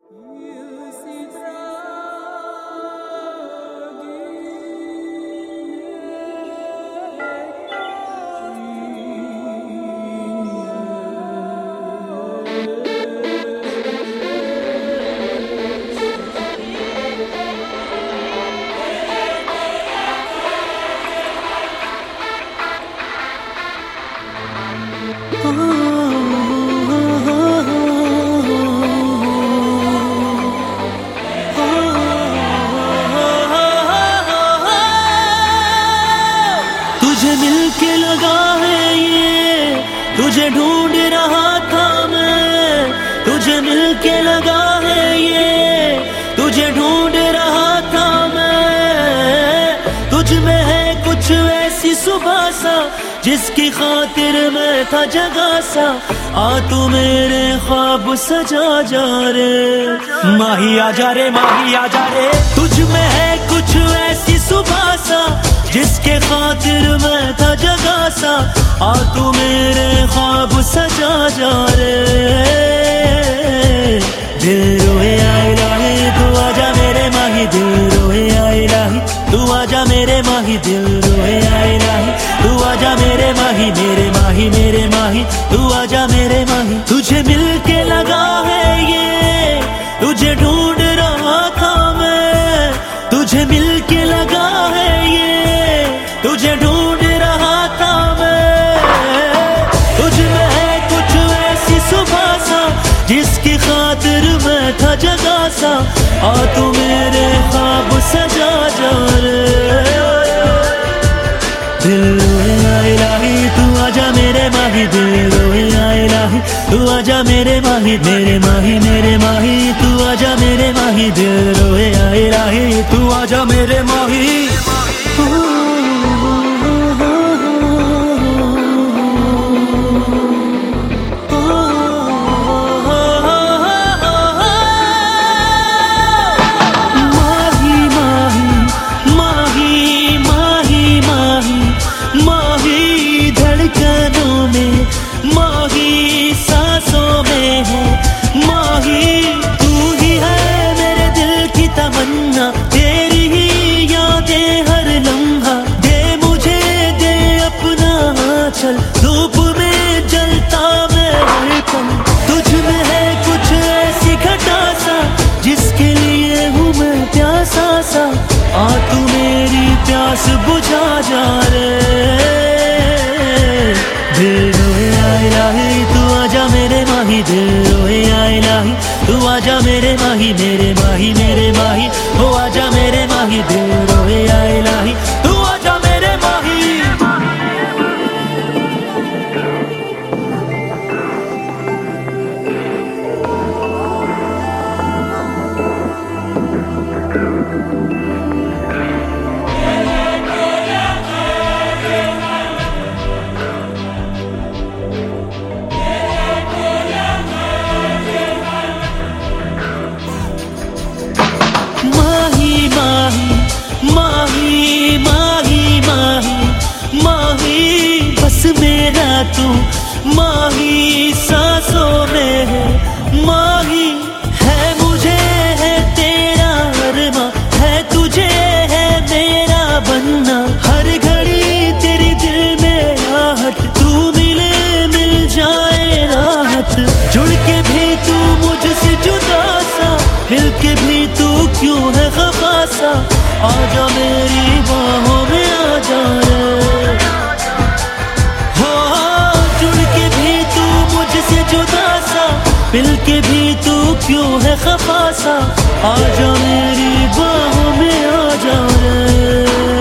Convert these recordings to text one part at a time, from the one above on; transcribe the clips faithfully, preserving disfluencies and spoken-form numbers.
तुझे मिलके लगा है ये, तुझे ढूंढ रहा था मैं। तुझे मिलके लगा है ये, तुझे ढूंढ रहा था मैं। तुझ में है कुछ ऐसी सुबह सा, जिसकी खातिर मैं था जगा सा। आ तू मेरे ख्वाब सजा जा रे, माही आजा रे, माही आजा रे। तुझ में है कुछ ऐसी सुबह सा, जिसके खातिर मैं था जगा सा। आ तू मेरे ख्वाब सजा जा रे। दिल रोए आए लाही, तू आजा मेरे माही। दिल रोए आए लाही, तू आजा मेरे माही। दिल रोए आए लाही, तू आजा मेरे माही। मेरे माही, मेरे माही, तू आजा मेरे माही। तुझे मिलके लगा है ये, तुझे ढूंढ रहा था मैं। तुझे मिलके लगा है ये, तुझे ढूंढ रहा था मैं। तुझ में है कुछ ऐसी सुबह सा, जिसकी खातिर मैं था जगा सा। आ तू मेरे ख्वाब सजा जा रे। दिल रोए आए लाही, तू आजा मेरे माही। दिल रोए आए लाही, तू आजा मेरे माही। मेरे माही, मेरे माही, तू आजा मेरे माही। दिल रोए आए लाही, तू आजा मेरे माही। तेरी ही यादें हर लम्हा, दे मुझे दे अपना आंचल। धूप में जलता मैं हर पल, तुझ में है कुछ ऐसी घटा सा, जिसके लिए हूँ मैं प्यासा सा। आ तू मेरी प्यास बुझा जा रे। दिल रोए आए लाही, तू आजा मेरे माही। दिल रोए आए लाही, तू आजा मेरे माही। मेरे माही, मेरे माही, हो आजा मेरे माही। दिल रोए आए लाही, तू आजा मेरे माही। माही माही माही माही माही, बस मेरा तू माही सांसों में है। माही है मुझे है तेरा अरमा, है तुझे है मेरा बनना। हर घड़ी तेरी दिल में आहट, तू मिले मिल जाए राहत। जुड़ के भी तू मुझसे जुदा सा, मिल के भी तू क्यों है खफा सा। आजा मेरी बाहों में आजा रे। हो जुड़ के भी तू मुझसे जुदा सा, मिल के भी तू क्यों है खफा सा। आजा मेरी बाहों में आजा रे।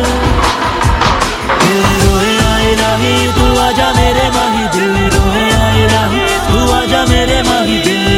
दिल रोए आए लाही, तू आजा मेरे माही। दिल रोए आए लाही, तू आजा मेरे माही। दिल